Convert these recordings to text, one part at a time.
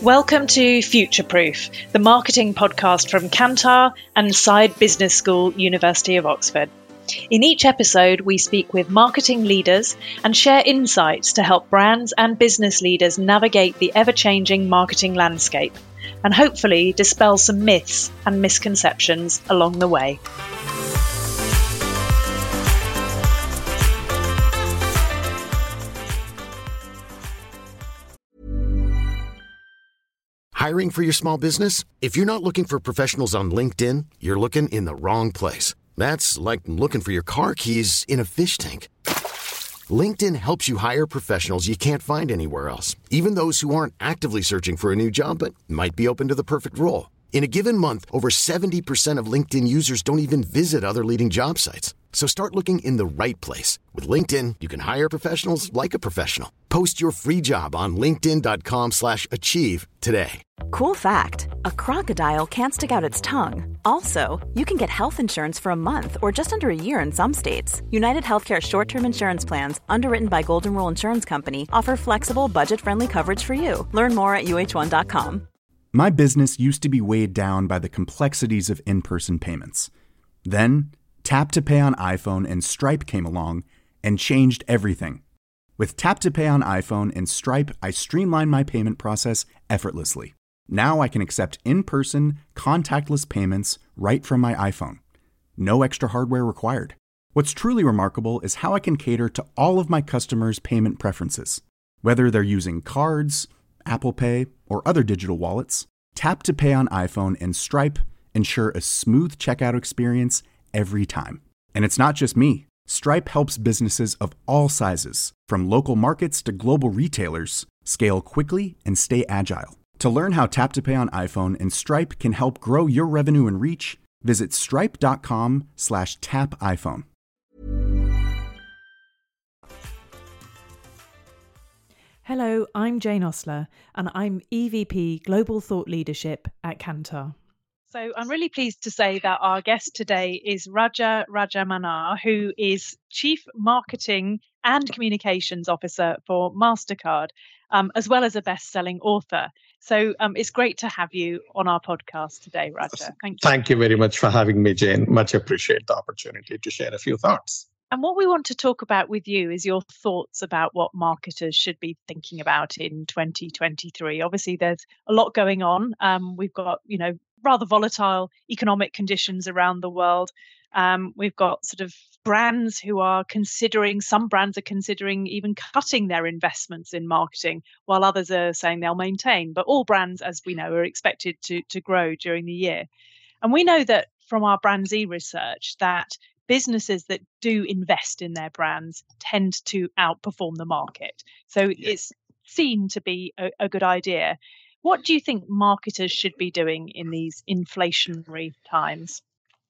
Welcome to Future Proof, the marketing podcast from Kantar and Side Business School, University of Oxford. In each episode, we speak with marketing leaders and share insights to help brands and business leaders navigate the ever-changing marketing landscape and hopefully dispel some myths and misconceptions along the way. Hiring for your small business? If you're not looking for professionals on LinkedIn, you're looking in the wrong place. That's like looking for your car keys in a fish tank. LinkedIn helps you hire professionals you can't find anywhere else, even those who aren't actively searching for a new job but might be open to the perfect role. In a given month, over 70% of LinkedIn users don't even visit other leading job sites. So start looking in the right place. With LinkedIn, you can hire professionals like a professional. Post your free job on linkedin.com/achieve today. Cool fact, a crocodile can't stick out its tongue. Also, you can get health insurance for a month or just under a year in some states. United Healthcare short-term insurance plans, underwritten by Golden Rule Insurance Company, offer flexible, budget-friendly coverage for you. Learn more at uh1.com. My business used to be weighed down by the complexities of in-person payments. Then, Tap to Pay on iPhone and Stripe came along and changed everything. With Tap to Pay on iPhone and Stripe, I streamlined my payment process effortlessly. Now I can accept in-person, contactless payments right from my iPhone. No extra hardware required. What's truly remarkable is how I can cater to all of my customers' payment preferences. Whether they're using cards, Apple Pay, or other digital wallets, Tap to Pay on iPhone and Stripe ensure a smooth checkout experience every time. And it's not just me. Stripe helps businesses of all sizes, from local markets to global retailers, scale quickly and stay agile. To learn how Tap to Pay on iPhone and Stripe can help grow your revenue and reach, visit stripe.com/tapiphone. Hello, I'm Jane Osler, and I'm EVP Global Thought Leadership at Kantar. So I'm really pleased to say that our guest today is Raja Rajamanar, who is Chief Marketing and Communications Officer for MasterCard, as well as a best-selling author. So it's great to have you on our podcast today, Raja. Thank you. Thank you very much for having me, Jane. Much appreciate the opportunity to share a few thoughts. And what we want to talk about with you is your thoughts about what marketers should be thinking about in 2023. Obviously, there's a lot going on. We've got, rather volatile economic conditions around the world. We've got sort of brands who are some brands are considering even cutting their investments in marketing, while others are saying they'll maintain. But all brands, as we know, are expected to grow during the year. And we know that from our BrandZ research that businesses that do invest in their brands tend to outperform the market. So It's seen to be a good idea. What do you think marketers should be doing in these inflationary times?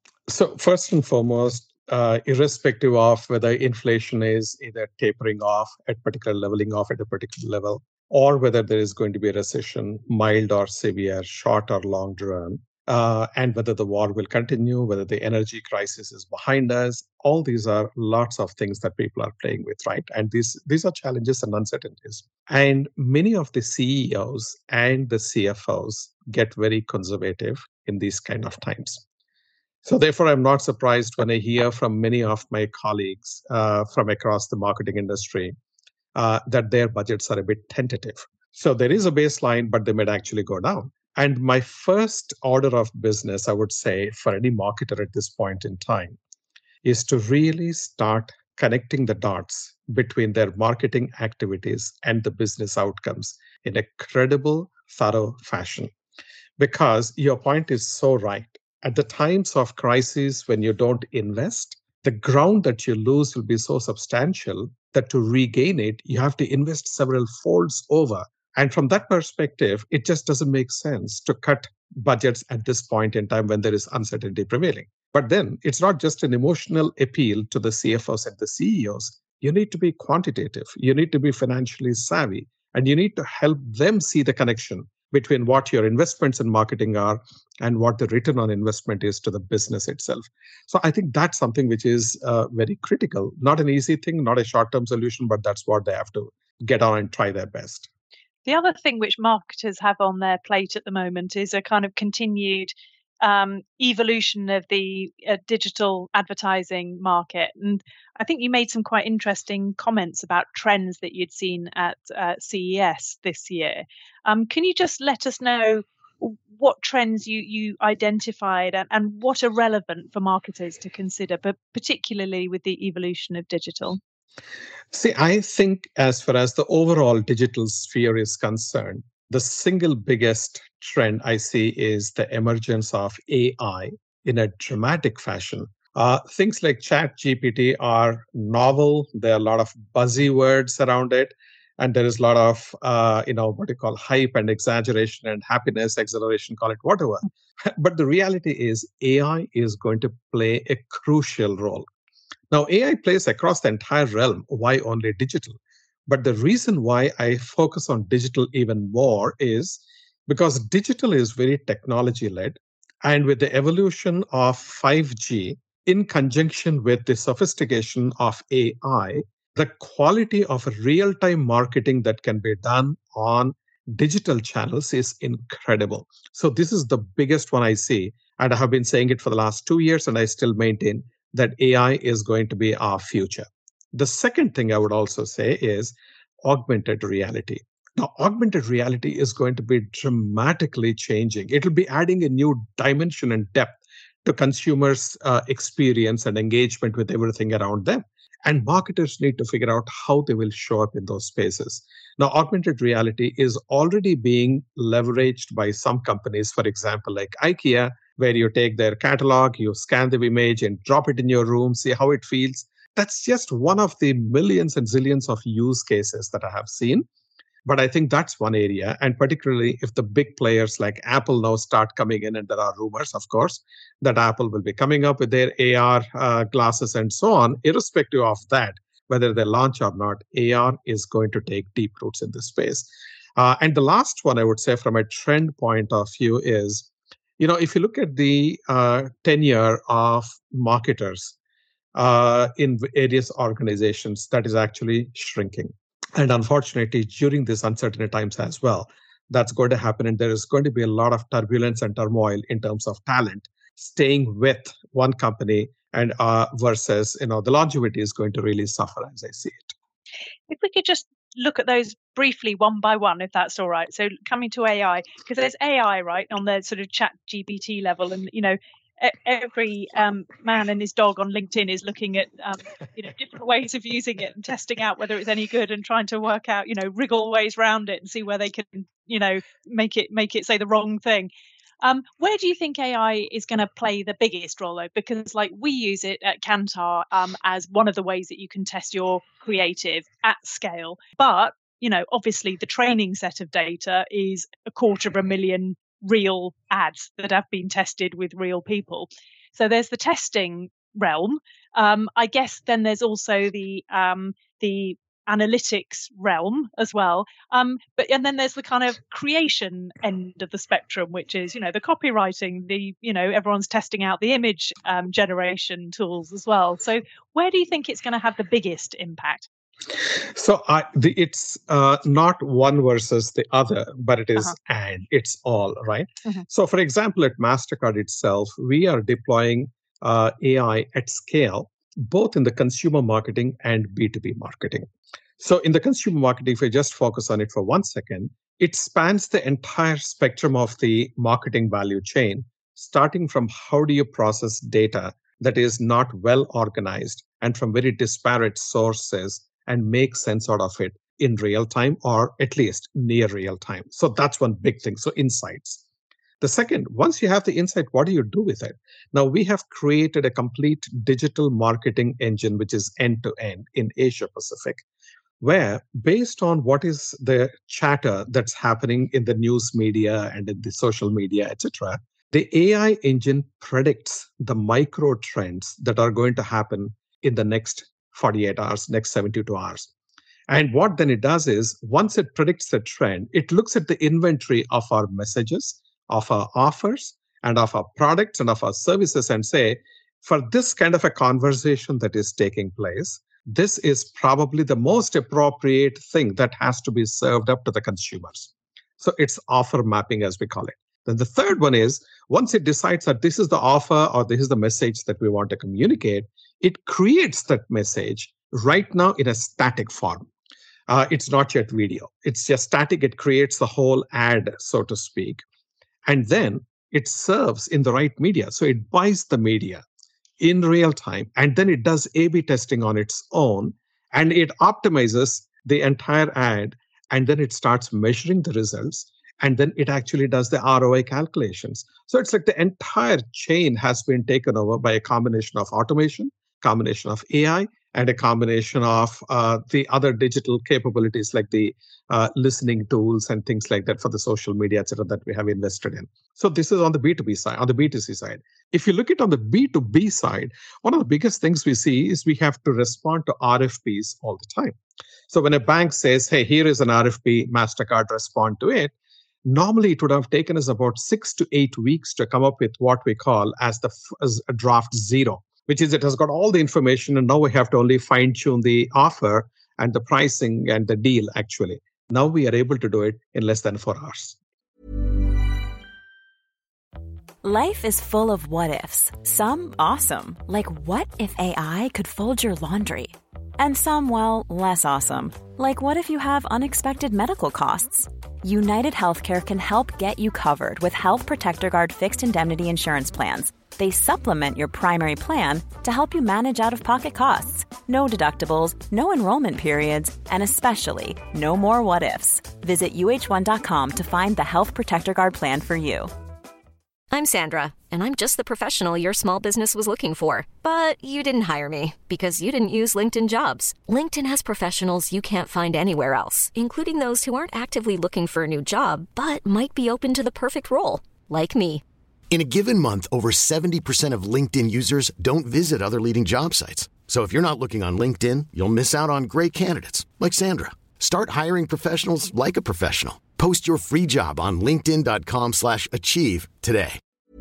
So first and foremost, irrespective of whether inflation is either tapering off leveling off at a particular level, or whether there is going to be a recession, mild or severe, short or long run, and whether the war will continue, whether the energy crisis is behind us, all these are lots of things that people are playing with, right? And these are challenges and uncertainties. And many of the CEOs and the CFOs get very conservative in these kind of times. So therefore, I'm not surprised when I hear from many of my colleagues from across the marketing industry that their budgets are a bit tentative. So there is a baseline, but they might actually go down. And my first order of business, I would say, for any marketer at this point in time, is to really start connecting the dots between their marketing activities and the business outcomes in a credible, thorough fashion. Because your point is so right. At the times of crisis, when you don't invest, the ground that you lose will be so substantial that to regain it, you have to invest several folds over. And from that perspective, it just doesn't make sense to cut budgets at this point in time when there is uncertainty prevailing. But then it's not just an emotional appeal to the CFOs and the CEOs. You need to be quantitative. You need to be financially savvy. And you need to help them see the connection between what your investments in marketing are and what the return on investment is to the business itself. So I think that's something which is very critical. Not an easy thing, not a short-term solution, but that's what they have to get on and try their best. The other thing which marketers have on their plate at the moment is a kind of continued evolution of the digital advertising market. And I think you made some quite interesting comments about trends that you'd seen at CES this year. Can you just let us know what trends you identified and what are relevant for marketers to consider, but particularly with the evolution of digital? See, I think as far as the overall digital sphere is concerned, the single biggest trend I see is the emergence of AI in a dramatic fashion. Things like ChatGPT are novel. There are a lot of buzzy words around it. And there is a lot of, what you call hype and exaggeration and happiness, exhilaration, call it whatever. But the reality is AI is going to play a crucial role. Now, AI plays across the entire realm. Why only digital? But the reason why I focus on digital even more is because digital is very technology led. And with the evolution of 5G, in conjunction with the sophistication of AI, the quality of real time marketing that can be done on digital channels is incredible. So, this is the biggest one I see. And I have been saying it for the last 2 years, and I still maintain that AI is going to be our future. The second thing I would also say is augmented reality. Now, augmented reality is going to be dramatically changing. It will be adding a new dimension and depth to consumers' experience and engagement with everything around them. And marketers need to figure out how they will show up in those spaces. Now, augmented reality is already being leveraged by some companies, for example, like IKEA, where you take their catalog, you scan the image and drop it in your room, see how it feels. That's just one of the millions and zillions of use cases that I have seen. But I think that's one area. And particularly if the big players like Apple now start coming in, and there are rumors, of course, that Apple will be coming up with their AR glasses and so on, irrespective of that, whether they launch or not, AR is going to take deep roots in this space. And the last one I would say from a trend point of view is, if you look at the tenure of marketers in various organizations, that is actually shrinking. And unfortunately, during these uncertain times as well, that's going to happen. And there is going to be a lot of turbulence and turmoil in terms of talent staying with one company and versus, the longevity is going to really suffer as I see it. If we could just look at those briefly one by one, if that's all right. So coming to AI, because there's AI, right, on the sort of ChatGPT level. And, every man and his dog on LinkedIn is looking at, different ways of using it and testing out whether it's any good and trying to work out, wriggle ways around it and see where they can, make it say the wrong thing. Where do you think AI is going to play the biggest role, though? Because we use it at Kantar as one of the ways that you can test your creative at scale. But, obviously the training set of data is 250,000 real ads that have been tested with real people. So there's the testing realm. I guess then there's also the analytics realm as well. And then there's the kind of creation end of the spectrum, which is, the copywriting, everyone's testing out the image generation tools as well. So where do you think it's going to have the biggest impact? So it's not one versus the other, but it is and it's all, right? So for example, at MasterCard itself, we are deploying AI at scale, both in the consumer marketing and B2B marketing. So in the consumer marketing, if we just focus on it for 1 second, it spans the entire spectrum of the marketing value chain, starting from how do you process data that is not well organized and from very disparate sources and make sense out of it in real time or at least near real time. So that's one big thing. So insights. The second, once you have the insight, what do you do with it? Now, we have created a complete digital marketing engine, which is end-to-end in Asia Pacific, where based on what is the chatter that's happening in the news media and in the social media, etc., the AI engine predicts the micro trends that are going to happen in the next 48 hours, next 72 hours. And what then it does is, once it predicts the trend, it looks at the inventory of our messages, of our offers, and of our products and of our services and say, for this kind of a conversation that is taking place, this is probably the most appropriate thing that has to be served up to the consumers. So it's offer mapping, as we call it. Then the third one is, once it decides that this is the offer or this is the message that we want to communicate, it creates that message right now in a static form. It's not yet video. It's just static. It creates the whole ad, so to speak. And then it serves in the right media. So it buys the media in real time, and then it does A/B testing on its own, and it optimizes the entire ad, and then it starts measuring the results, and then it actually does the ROI calculations. So it's like the entire chain has been taken over by a combination of automation, combination of AI, and a combination of the other digital capabilities like the listening tools and things like that for the social media, et cetera, that we have invested in. So this is on the B2B side, on the B2C side. If you look at on the B2B side, one of the biggest things we see is we have to respond to RFPs all the time. So when a bank says, hey, here is an RFP, MasterCard respond to it, normally it would have taken us about 6 to 8 weeks to come up with what we call as a draft zero, which is it has got all the information, and now we have to only fine-tune the offer and the pricing and the deal, actually. Now we are able to do it in less than 4 hours. Life is full of what-ifs. Some awesome, like what if AI could fold your laundry? And some, well, less awesome, like what if you have unexpected medical costs? United Healthcare can help get you covered with Health Protector Guard fixed indemnity insurance plans. They supplement your primary plan to help you manage out-of-pocket costs. No deductibles, no enrollment periods, and especially no more what-ifs. Visit uh1.com to find the Health Protector Guard plan for you. I'm Sandra, and I'm just the professional your small business was looking for. But you didn't hire me because you didn't use LinkedIn Jobs. LinkedIn has professionals you can't find anywhere else, including those who aren't actively looking for a new job, but might be open to the perfect role, like me. In a given month, over 70% of LinkedIn users don't visit other leading job sites. So if you're not looking on LinkedIn, you'll miss out on great candidates like Sandra. Start hiring professionals like a professional. Post your free job on linkedin.com/achieve today.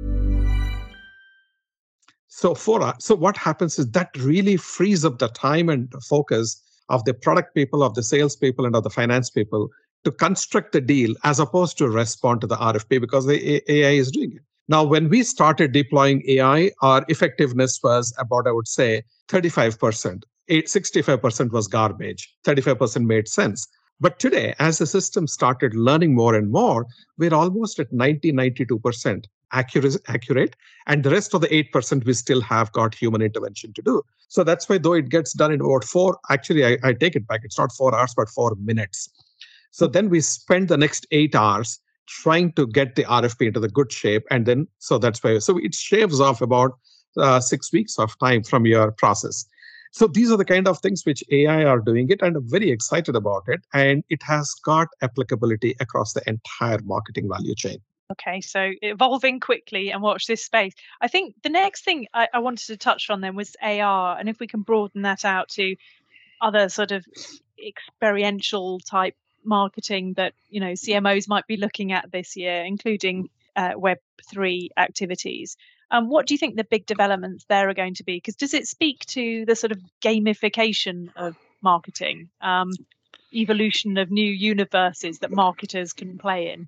So what happens is that really frees up the time and focus of the product people, of the sales people, and of the finance people to construct the deal as opposed to respond to the RFP, because the AI is doing it. Now, when we started deploying AI, our effectiveness was about, I would say, 35%. 65% was garbage. 35% made sense. But today, as the system started learning more and more, we're almost at 92% accurate. And the rest of the 8%, we still have got human intervention to do. So that's why, though it gets done in about I take it back. It's not 4 hours, but 4 minutes. So then we spend the next 8 hours trying to get the RFP into the good shape. And then, so that's why, so it shaves off about 6 weeks of time from your process. So these are the kind of things which AI are doing it, and I'm very excited about it. And it has got applicability across the entire marketing value chain. Okay, so evolving quickly, and watch this space. I think the next thing I wanted to touch on then was AR, and if we can broaden that out to other sort of experiential type marketing that, you know, CMOs might be looking at this year, including Web3 activities. What do you think the big developments there are going to be? Because does it speak to the sort of gamification of marketing, evolution of new universes that marketers can play in?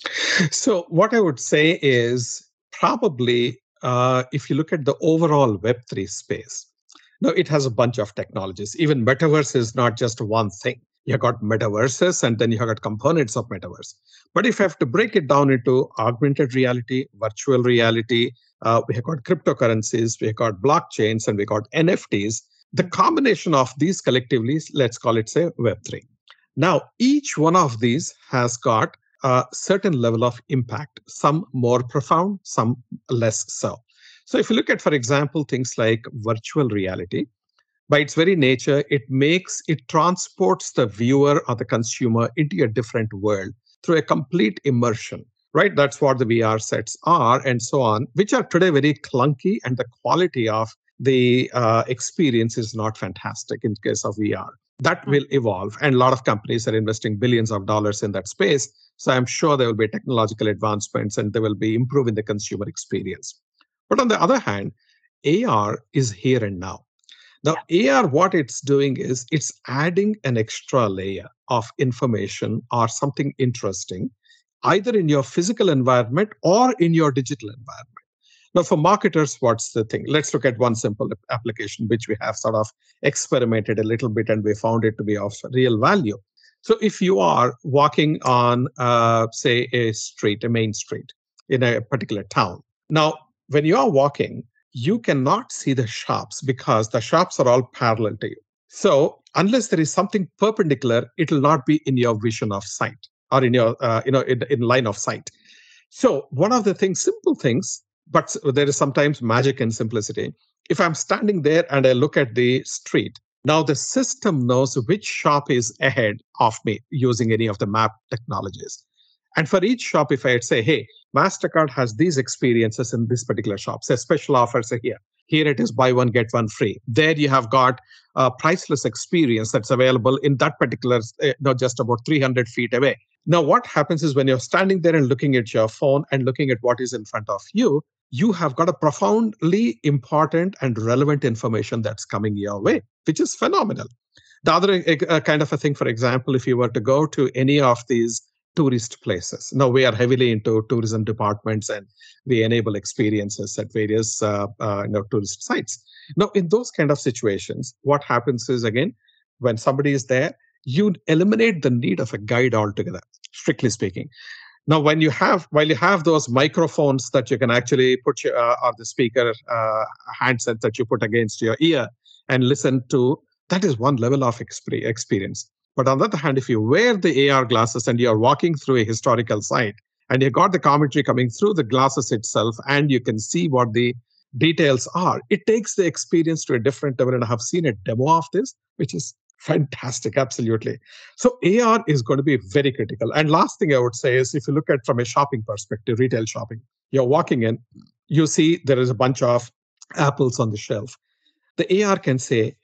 So what I would say is probably if you look at the overall Web3 space, now it has a bunch of technologies. Even metaverse is not just one thing. You have got metaverses, and then you have got components of metaverse. But if you have to break it down into augmented reality, virtual reality, we have got cryptocurrencies, we have got blockchains, and we got NFTs. The combination of these collectively, let's call it, say, Web3. Now, each one of these has got a certain level of impact, some more profound, some less so. So if you look at, for example, things like virtual reality, by its very nature, it transports the viewer or the consumer into a different world through a complete immersion, right? That's what the VR sets are and so on, which are today very clunky, and the quality of the experience is not fantastic in case of VR. That will evolve, and a lot of companies are investing billions of dollars in that space. So I'm sure there will be technological advancements, and they will be improving the consumer experience. But on the other hand, AR is here and now. Now, AR, what it's doing is it's adding an extra layer of information or something interesting, either in your physical environment or in your digital environment. Now, for marketers, what's the thing? Let's look at one simple application, which we have sort of experimented a little bit and we found it to be of real value. So if you are walking on, say, a main street in a particular town. Now, when you are walking, you cannot see the shops because the shops are all parallel to you. So unless there is something perpendicular, it will not be in your vision of sight or in your, in line of sight. So one of the things, simple things, but there is sometimes magic in simplicity. If I'm standing there and I look at the street, now the system knows which shop is ahead of me using any of the map technologies. And for each shop, if I say, hey, MasterCard has these experiences in this particular shop, say special offers are here. Here it is buy one, get one free. There you have got a priceless experience that's available in that particular, just about 300 feet away. Now, what happens is when you're standing there and looking at your phone and looking at what is in front of you, you have got a profoundly important and relevant information that's coming your way, which is phenomenal. The other kind of a thing, for example, if you were to go to any of these tourist places. Now, we are heavily into tourism departments and we enable experiences at various tourist sites. Now, in those kind of situations, what happens is, again, when somebody is there, you eliminate the need of a guide altogether, strictly speaking. Now, while you have those microphones that you can actually put or the speaker handset that you put against your ear and listen to, that is one level of experience. But on the other hand, if you wear the AR glasses and you're walking through a historical site and you got the commentary coming through the glasses itself and you can see what the details are, it takes the experience to a different level. And I have seen a demo of this, which is fantastic, absolutely. So AR is going to be very critical. And last thing I would say is if you look at from a shopping perspective, retail shopping, you're walking in, you see there is a bunch of apples on the shelf. The AR can say,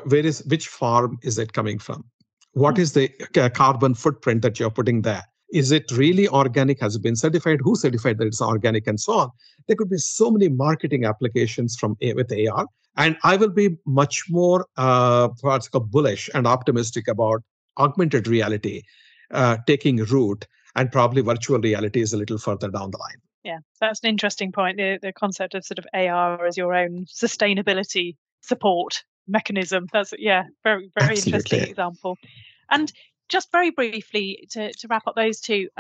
which farm is it coming from? What is the carbon footprint that you're putting there? Is it really organic? Has it been certified? Who certified that it's organic and so on? There could be so many marketing applications with AR. And I will be much more bullish and optimistic about augmented reality taking root, and probably virtual reality is a little further down the line. Yeah, that's an interesting point. The concept of sort of AR as your own sustainability support mechanism. That's very interesting example. And just very briefly to wrap up those two,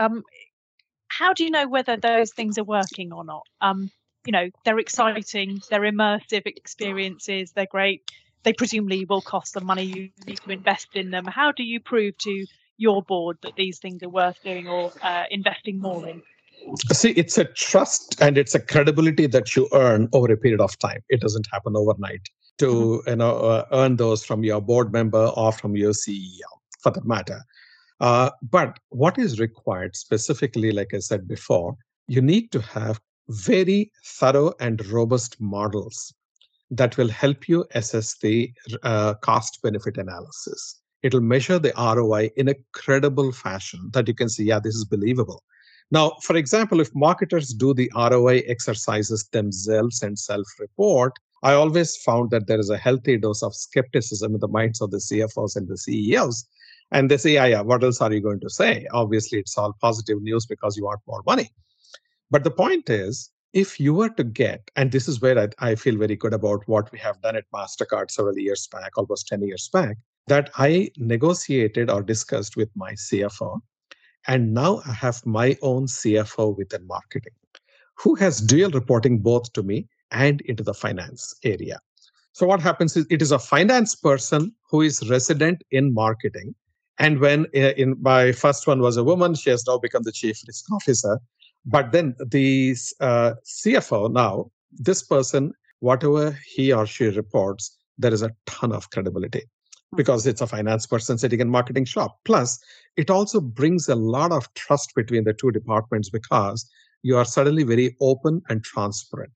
how do you know whether those things are working or not? They're exciting, they're immersive experiences, they're great. They presumably will cost some money. You need to invest in them. How do you prove to your board that these things are worth doing or investing more in? See, it's a trust and it's a credibility that you earn over a period of time. It doesn't happen overnight to earn those from your board member or from your CEO, for that matter. But what is required specifically, like I said before, you need to have very thorough and robust models that will help you assess the cost-benefit analysis. It'll measure the ROI in a credible fashion that you can see, this is believable. Now, for example, if marketers do the ROI exercises themselves and self-report, I always found that there is a healthy dose of skepticism in the minds of the CFOs and the CEOs. And they say, what else are you going to say? Obviously, it's all positive news because you want more money. But the point is, if you were to get, and this is where I feel very good about what we have done at MasterCard several years back, almost 10 years back, that I negotiated or discussed with my CFO. And now I have my own CFO within marketing, who has dual reporting both to me and into the finance area. So what happens is it is a finance person who is resident in marketing. And when my first one was a woman, she has now become the chief risk officer. But then the CFO now, this person, whatever he or she reports, there is a ton of credibility because it's a finance person sitting in marketing shop. Plus, it also brings a lot of trust between the two departments because you are suddenly very open and transparent.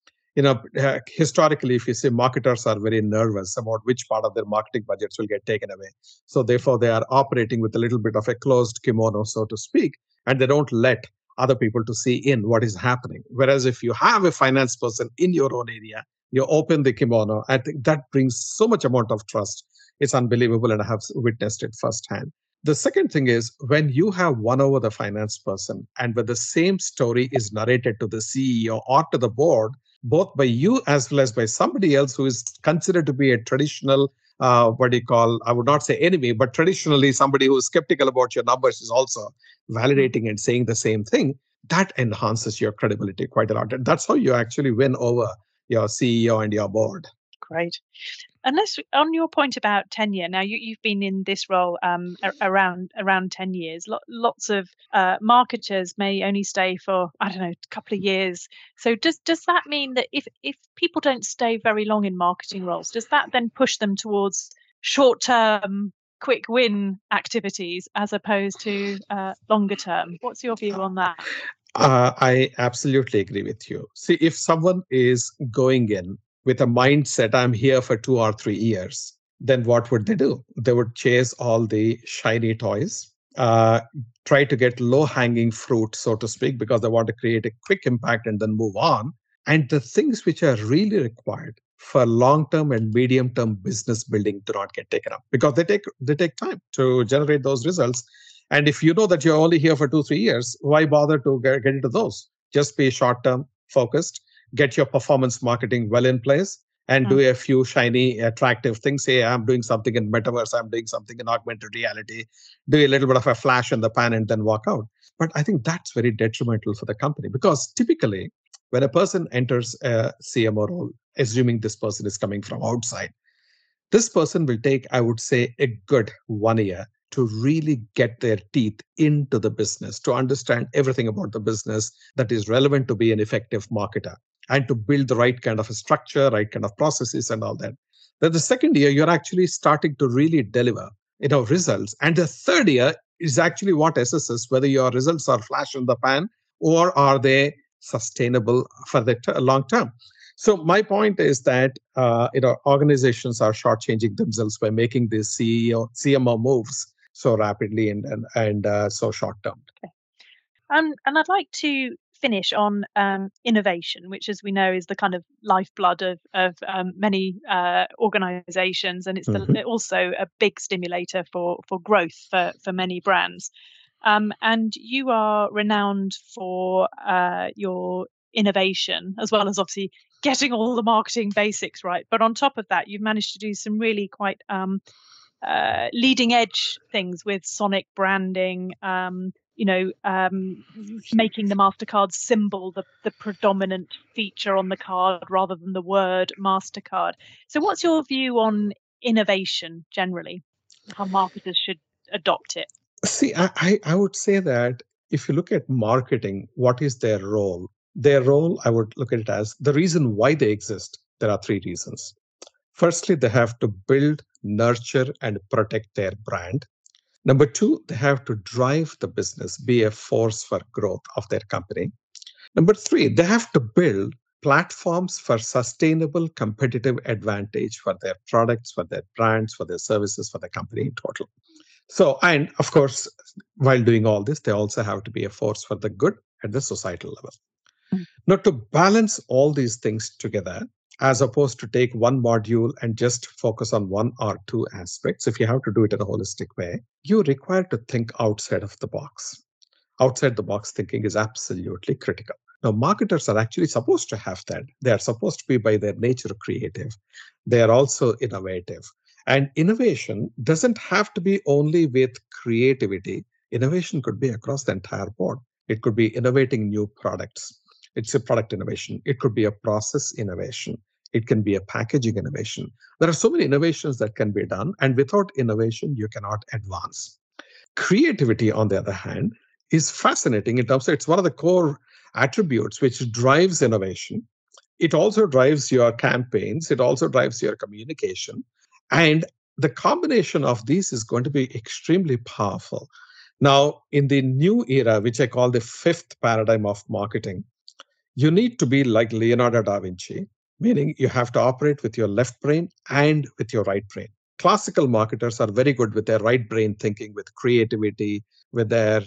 Historically, if you see, marketers are very nervous about which part of their marketing budgets will get taken away. So therefore, they are operating with a little bit of a closed kimono, so to speak, and they don't let other people to see in what is happening. Whereas if you have a finance person in your own area, you open the kimono. I think that brings so much amount of trust. It's unbelievable, and I have witnessed it firsthand. The second thing is when you have won over the finance person and when the same story is narrated to the CEO or to the board, both by you as well as by somebody else who is considered to be a traditional, I would not say enemy, but traditionally somebody who is skeptical about your numbers is also validating and saying the same thing, that enhances your credibility quite a lot. And that's how you actually win over your CEO and your board. Great. And on your point about tenure, now you've been in this role around 10 years. Lots of marketers may only stay for, I don't know, a couple of years. So does that mean that if people don't stay very long in marketing roles, does that then push them towards short-term, quick win activities as opposed to longer term? What's your view on that? I absolutely agree with you. See, if someone is going in with a mindset, I'm here for 2 or 3 years, then what would they do? They would chase all the shiny toys, try to get low-hanging fruit, so to speak, because they want to create a quick impact and then move on. And the things which are really required for long-term and medium-term business building do not get taken up because they take time to generate those results. And if you know that you're only here for 2-3 years, why bother to get into those? Just be short-term focused, get your performance marketing well in place, and do a few shiny, attractive things. Say, I'm doing something in metaverse, I'm doing something in augmented reality, do a little bit of a flash in the pan and then walk out. But I think that's very detrimental for the company because typically when a person enters a CMO role, assuming this person is coming from outside, this person will take, I would say, a good 1 year to really get their teeth into the business, to understand everything about the business that is relevant to be an effective marketer and to build the right kind of a structure, right kind of processes and all that. Then the second year, you're actually starting to really deliver, results. And the third year is actually what assesses whether your results are flash in the pan or are they sustainable for the long term. So my point is that organizations are shortchanging themselves by making these CMO moves so rapidly and so short term. Okay. And I'd like to finish on innovation, which, as we know, is the kind of lifeblood of many organizations, and it's also a big stimulator for growth for many brands. And you are renowned for your innovation, as well as obviously getting all the marketing basics right. But on top of that, you've managed to do some really quite leading edge things with sonic branding, making the MasterCard symbol the predominant feature on the card rather than the word MasterCard. So what's your view on innovation generally, how marketers should adopt it? See, I would say that if you look at marketing, what is their role? Their role, I would look at it as the reason why they exist. There are 3 reasons. Firstly, they have to build, nurture, and protect their brand. Number 2, they have to drive the business, be a force for growth of their company. Number 3, they have to build platforms for sustainable competitive advantage for their products, for their brands, for their services, for the company in total. So, and of course, while doing all this, they also have to be a force for the good at the societal level. Now, to balance all these things together, as opposed to take one module and just focus on 1 or 2 aspects, if you have to do it in a holistic way, you require to think outside of the box. Outside the box thinking is absolutely critical. Now, marketers are actually supposed to have that. They are supposed to be by their nature creative. They are also innovative. And innovation doesn't have to be only with creativity. Innovation could be across the entire board. It could be innovating new products. It's a product innovation. It could be a process innovation. It can be a packaging innovation. There are so many innovations that can be done. And without innovation, you cannot advance. Creativity, on the other hand, is fascinating in terms of it's one of the core attributes which drives innovation. It also drives your campaigns. It also drives your communication. And the combination of these is going to be extremely powerful. Now, in the new era, which I call the 5th paradigm of marketing, you need to be like Leonardo da Vinci, meaning you have to operate with your left brain and with your right brain. Classical marketers are very good with their right brain thinking, with creativity, with their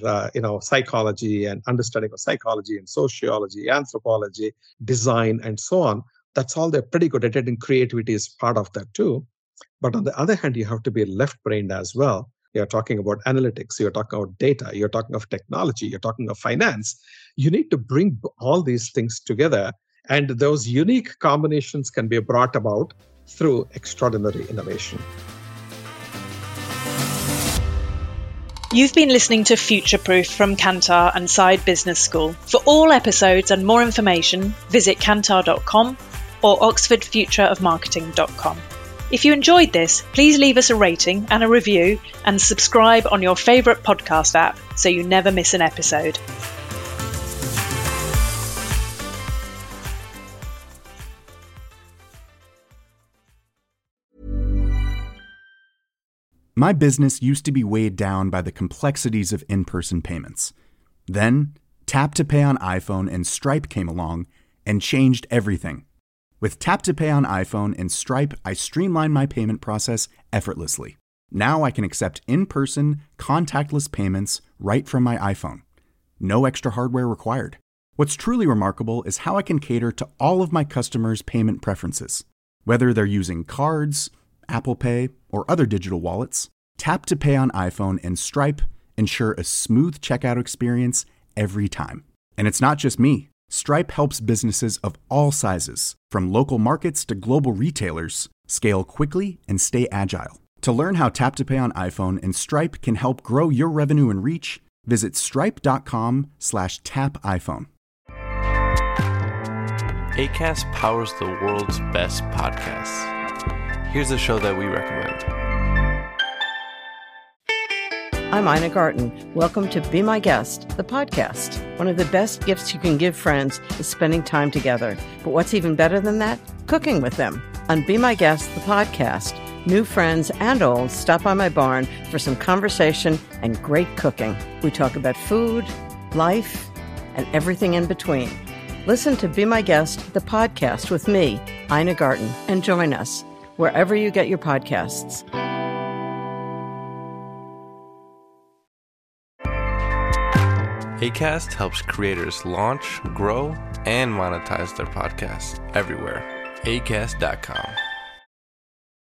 psychology and understanding of psychology and sociology, anthropology, design, and so on. That's all they're pretty good at it, and creativity is part of that too. But on the other hand, you have to be left-brained as well. You're talking about analytics, you're talking about data, you're talking of technology, you're talking of finance. You need to bring all these things together, and those unique combinations can be brought about through extraordinary innovation. You've been listening to Future Proof from Kantar and Side Business School. For all episodes and more information, visit kantar.com or oxfordfutureofmarketing.com. If you enjoyed this, please leave us a rating and a review and subscribe on your favourite podcast app so you never miss an episode. My business used to be weighed down by the complexities of in-person payments. Then, Tap to Pay on iPhone and Stripe came along and changed everything. With Tap to Pay on iPhone and Stripe, I streamlined my payment process effortlessly. Now I can accept in-person, contactless payments right from my iPhone. No extra hardware required. What's truly remarkable is how I can cater to all of my customers' payment preferences. Whether they're using cards, Apple Pay, or other digital wallets, Tap to Pay on iPhone and Stripe ensure a smooth checkout experience every time. And it's not just me. Stripe helps businesses of all sizes, from local markets to global retailers, scale quickly and stay agile. To learn how Tap to Pay on iPhone and Stripe can help grow your revenue and reach, visit stripe.com/tapiphone. Acast powers the world's best podcasts. Here's a show that we recommend. I'm Ina Garten. Welcome to Be My Guest, the podcast. One of the best gifts you can give friends is spending time together. But what's even better than that? Cooking with them. On Be My Guest, the podcast, new friends and old stop by my barn for some conversation and great cooking. We talk about food, life, and everything in between. Listen to Be My Guest, the podcast with me, Ina Garten, and join us wherever you get your podcasts. Acast helps creators launch, grow, and monetize their podcasts everywhere. Acast.com.